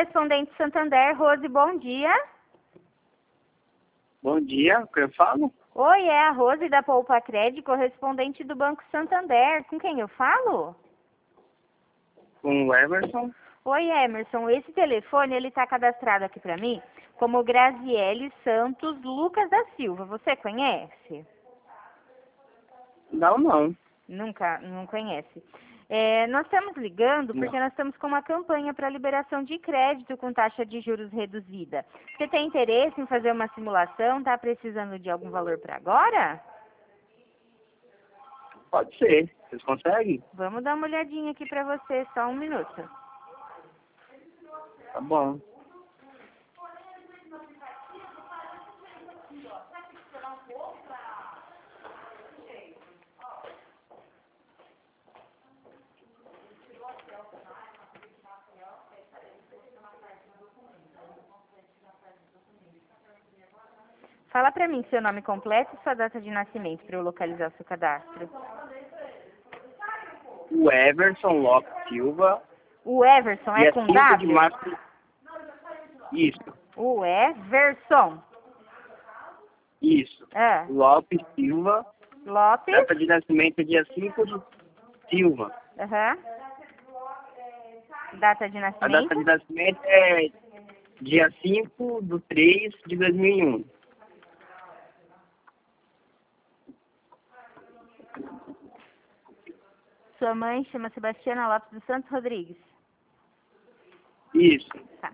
correspondente Santander. Rose, bom dia. Bom dia, que eu falo? Oi, é a Rose da Poupa Cred, correspondente do Banco Santander. Com quem eu falo? Com o Everson. Oi, Emerson. Esse telefone, ele tá cadastrado aqui para mim como Graziele Santos Lucas da Silva. Você conhece? Não. Não conhece. Nós estamos ligando porque nós estamos com uma campanha para liberação de crédito com taxa de juros reduzida. Você tem interesse em fazer uma simulação? Tá precisando de algum valor para agora? Pode ser. Vocês conseguem? Vamos dar uma olhadinha aqui para você, só um minuto. Tá bom. Fala para mim seu nome completo e sua data de nascimento para eu localizar o seu cadastro. O Everson Lopes Silva. O Everson é dia com 5 W? de março. Isso. O Everson. Isso. Lopes Silva. Lopes. Data de nascimento é dia 5 de Silva. Data de A nascimento? data de nascimento é dia 5 de 3 de 2001. Sua mãe chama Sebastiana Lopes dos Santos Rodrigues. Isso. Tá.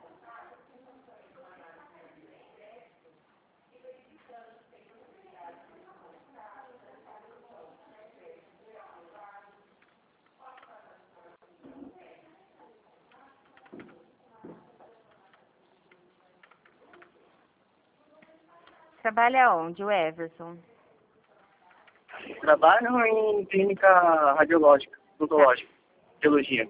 Trabalha onde, o Everson? Trabalho em clínica radiológica, odontológica, biologia.